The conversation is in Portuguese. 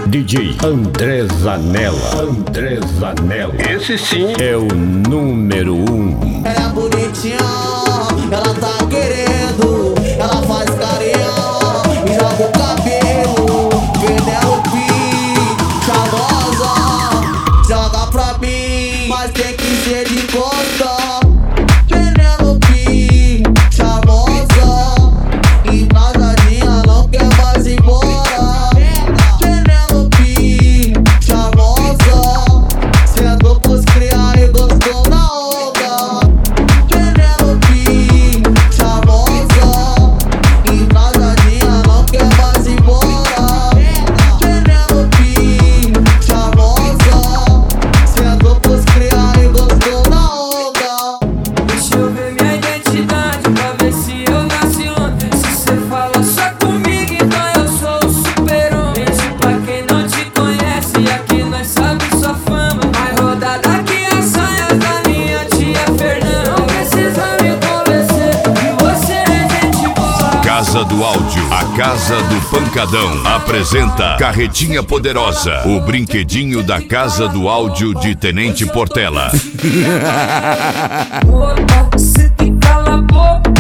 DJ André Zanella. André Zanella. Esse sim é o número 1. Ela é bonitinha, ela tá querendo, ela faz carinho e joga o cabelo. Penelope, charmosa, joga pra mim, mas tem que ser de costa. Penelope, charmosa, embrasadinha, não quer mais ir embora. Penelope, charmosa, sentou pros criar e gostou na onda. Penelope, charmosa, embrasadinha, não quer mais ir embora. Penelope, charmosa, sentou pros criar e gostou na onda. Deixa eu ver minha identidade pra ver se eu nasci ontem. Se cê fala só comigo, então eu sou o super-homem. Pra quem não te conhece, aqui nós sabe sua fama. Vai rodar daqui as saias da minha tia Fernanda. Não precisa me convencer que você é gente boa. Casa do Áudio, a casa do pancadão. Apresenta Carretinha Poderosa, o brinquedinho da Casa do Áudio de Tenente Portela. Opa, cê tem que calar a boca.